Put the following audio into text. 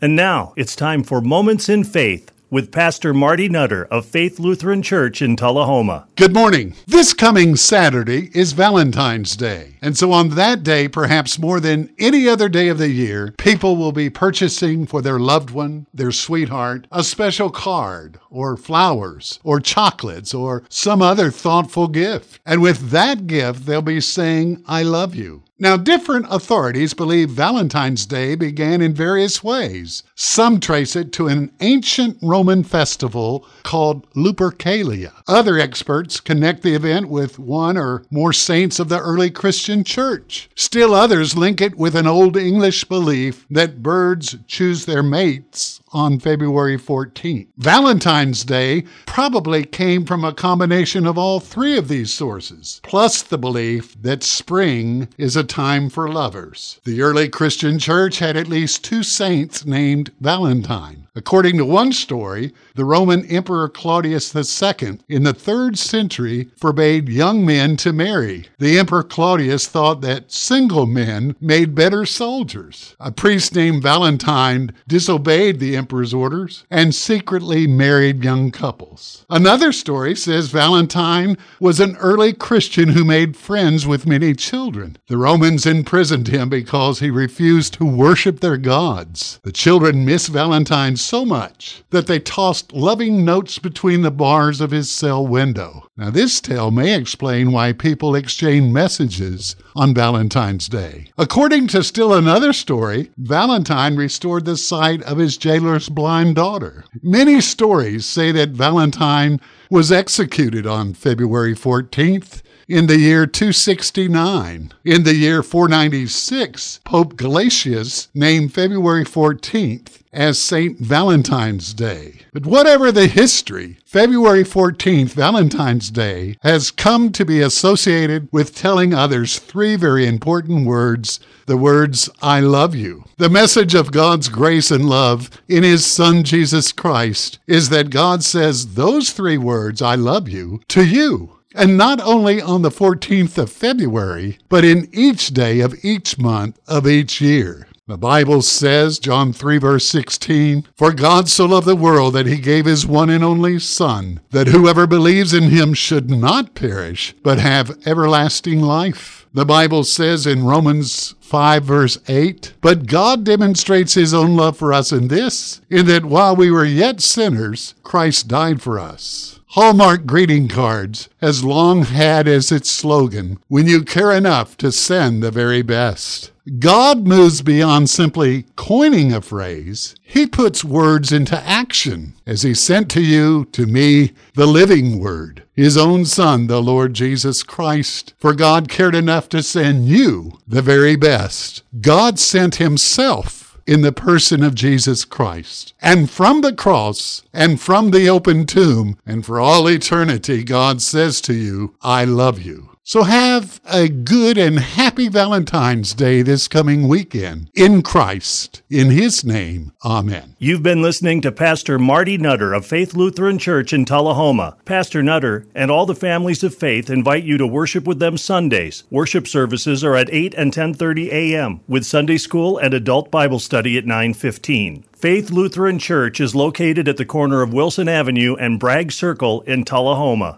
And now it's time for Moments in Faith with Pastor Marty Nutter of Faith Lutheran Church in Tullahoma. Good morning. This coming Saturday is Valentine's Day. And so on that day, perhaps more than any other day of the year, people will be purchasing for their loved one, their sweetheart, a special card or flowers or chocolates or some other thoughtful gift. And with that gift, they'll be saying, "I love you." Now, different authorities believe Valentine's Day began in various ways. Some trace it to an ancient Roman festival called Lupercalia. Other experts connect the event with one or more saints of the early Christian church. Still others link it with an Old English belief that birds choose their mates on February 14th. Valentine's Day probably came from a combination of all three of these sources, plus the belief that spring is a time for lovers. The early Christian church had at least two saints named Valentine. According to one story, the Roman Emperor Claudius II in the 3rd century forbade young men to marry. The Emperor Claudius thought that single men made better soldiers. A priest named Valentine disobeyed the emperor's orders and secretly married young couples. Another story says Valentine was an early Christian who made friends with many children. The Romans imprisoned him because he refused to worship their gods. The children missed Valentine so much that they tossed loving notes between the bars of his cell window. Now, this tale may explain why people exchange messages on Valentine's Day. According to still another story, Valentine restored the sight of his jailer's blind daughter. Many stories say that Valentine was executed on February 14th. In the year 269, in the year 496, Pope Gelasius named February 14th as St. Valentine's Day. But whatever the history, February 14th, Valentine's Day, has come to be associated with telling others three very important words, the words, "I love you." The message of God's grace and love in His Son, Jesus Christ, is that God says those three words, "I love you," to you. And not only on the 14th of February, but in each day of each month of each year. The Bible says, John 3 verse 16, "For God so loved the world that He gave His one and only Son, that whoever believes in Him should not perish, but have everlasting life." The Bible says in Romans 5 verse 8, "But God demonstrates His own love for us in this, in that while we were yet sinners, Christ died for us." Hallmark greeting cards has long had as its slogan, "When you care enough to send the very best." God moves beyond simply coining a phrase. He puts words into action as He sent to you, to me, the living Word, His own Son, the Lord Jesus Christ. For God cared enough to send you the very best. God sent Himself in the person of Jesus Christ. And from the cross and from the open tomb and for all eternity, God says to you, "I love you." So have a good and happy Valentine's Day this coming weekend in Christ. In His name, amen. You've been listening to Pastor Marty Nutter of Faith Lutheran Church in Tullahoma. Pastor Nutter and all the families of faith invite you to worship with them Sundays. Worship services are at 8 and 10:30 a.m. with Sunday school and adult Bible study at 9:15. Faith Lutheran Church is located at the corner of Wilson Avenue and Bragg Circle in Tullahoma.